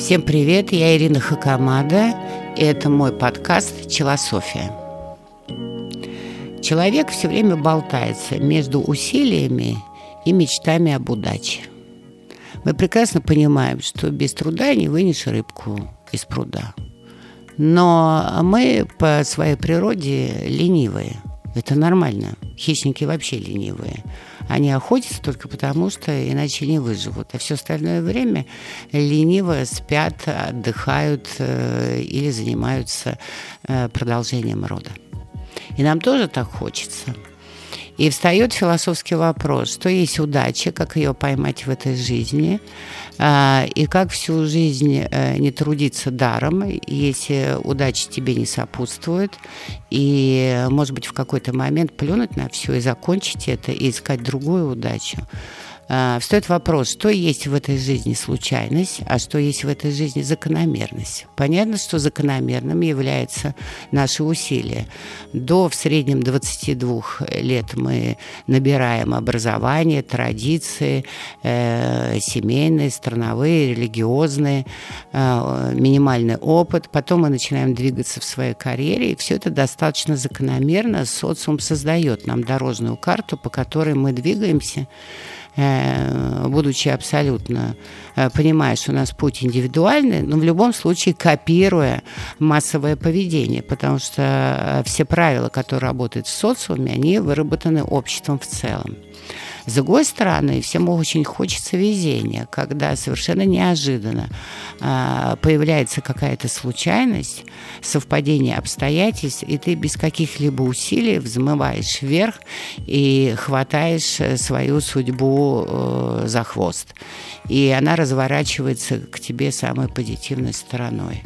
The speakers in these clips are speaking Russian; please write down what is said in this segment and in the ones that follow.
Всем привет, я Ирина Хакамада, и это мой подкаст «Челософия». Человек все время болтается между усилиями и мечтами об удаче. Мы прекрасно понимаем, что без труда не вынешь рыбку из пруда. Но мы по своей природе ленивые. Это нормально. Хищники вообще ленивые. Они охотятся только потому, что иначе не выживут. А все остальное время лениво спят, отдыхают или занимаются продолжением рода. И нам тоже так хочется. И встает философский вопрос, что есть удача, как ее поймать в этой жизни, и как всю жизнь не трудиться даром, если удача тебе не сопутствует, и, может быть, в какой-то момент плюнуть на все и закончить это, и искать другую удачу. Встает вопрос, что есть в этой жизни случайность, а что есть в этой жизни закономерность. Понятно, что закономерным является наше усилие. В среднем 22 лет мы набираем образование, традиции, семейные, страновые, религиозные, минимальный опыт. Потом мы начинаем двигаться в своей карьере, и все это достаточно закономерно. Социум создает нам дорожную карту, по которой мы двигаемся, будучи абсолютно понимая, что у нас путь индивидуальный, но в любом случае копируя массовое поведение, потому что все правила, которые работают в социуме, они выработаны обществом в целом. С другой стороны, всем очень хочется везения, когда совершенно неожиданно появляется какая-то случайность, совпадение обстоятельств, и ты без каких-либо усилий взмываешь вверх и хватаешь свою судьбу за хвост. И она разворачивается к тебе самой позитивной стороной.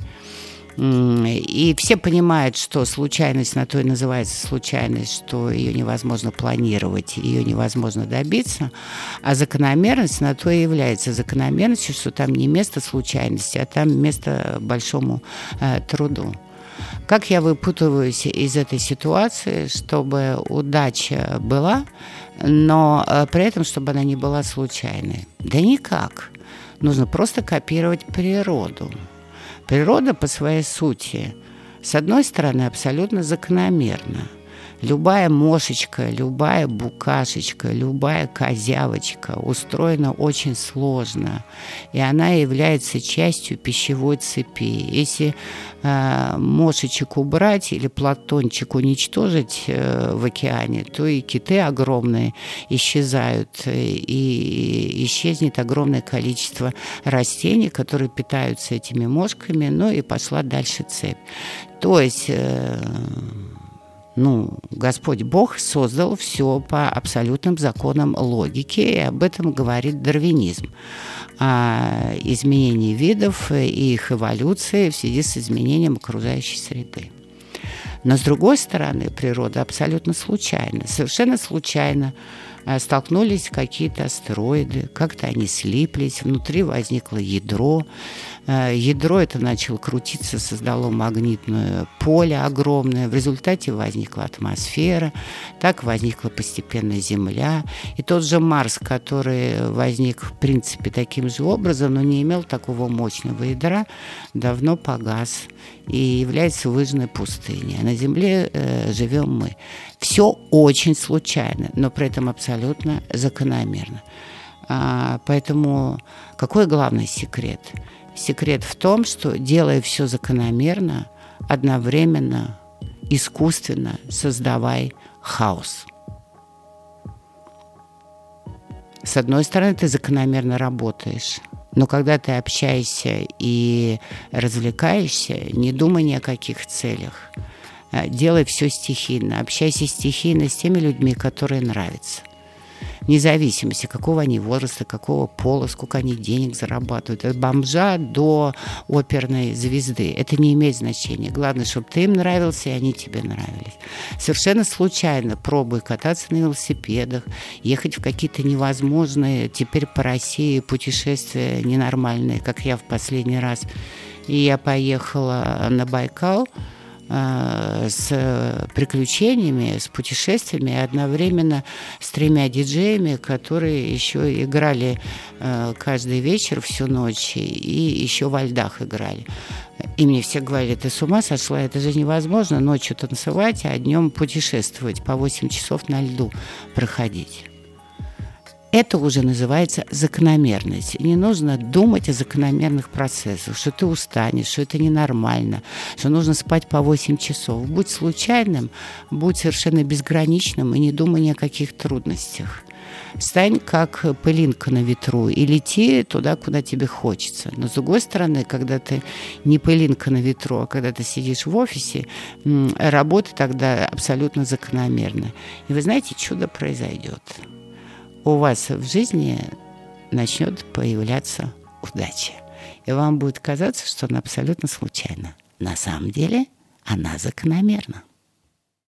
И все понимают, что случайность на то и называется случайность, что ее невозможно планировать, ее невозможно добиться, а закономерность на то и является закономерностью, что там не место случайности, а там место большому труду. Как я выпутываюсь из этой ситуации, чтобы удача была, но при этом, чтобы она не была случайной? Да никак. Нужно просто копировать природу. Природа по своей сути, с одной стороны, абсолютно закономерна. Любая мошечка, любая букашечка, любая козявочка устроена очень сложно, и она является частью пищевой цепи. Если мошечек убрать или платончик уничтожить в океане, то и киты огромные исчезают, и исчезнет огромное количество растений, которые питаются этими мошками, ну и пошла дальше цепь. То есть... Господь Бог создал все по абсолютным законам логики, и об этом говорит дарвинизм. О изменении видов и их эволюции в связи с изменением окружающей среды. Но, с другой стороны, природа абсолютно случайна. Совершенно случайно столкнулись какие-то астероиды, как-то они слиплись, внутри возникло ядро. Ядро это начало крутиться, создало магнитное поле огромное. В результате возникла атмосфера, так возникла постепенно Земля. И тот же Марс, который возник, в принципе, таким же образом, но не имел такого мощного ядра, давно погас и является выжженной пустыней. А на Земле живем мы. Все очень случайно, но при этом абсолютно закономерно. Поэтому какой главный секрет? Секрет в том, что, делая все закономерно, одновременно, искусственно создавай хаос. С одной стороны, ты закономерно работаешь, но когда ты общаешься и развлекаешься, не думай ни о каких целях. Делай все стихийно, общайся стихийно с теми людьми, которые нравятся. Вне зависимости, какого они возраста, какого пола, сколько они денег зарабатывают. От бомжа до оперной звезды. Это не имеет значения. Главное, чтобы ты им нравился, и они тебе нравились. Совершенно случайно пробуй кататься на велосипедах, ехать в какие-то невозможные теперь по России путешествия ненормальные, как я в последний раз. И я поехала на Байкал, с приключениями, с путешествиями, одновременно с 3 диджеями, которые еще играли каждый вечер всю ночь и еще во льдах играли. И мне все говорили: ты с ума сошла, это же невозможно ночью танцевать, а днем путешествовать, по 8 часов на льду проходить. Это уже называется закономерность. Не нужно думать о закономерных процессах, что ты устанешь, что это ненормально, что нужно спать по 8 часов. Будь случайным, будь совершенно безграничным и не думай ни о каких трудностях. Стань как пылинка на ветру и лети туда, куда тебе хочется. Но с другой стороны, когда ты не пылинка на ветру, а когда ты сидишь в офисе, работа тогда абсолютно закономерна. И вы знаете, чудо произойдет. У вас в жизни начнет появляться удача. И вам будет казаться, что она абсолютно случайна. На самом деле она закономерна.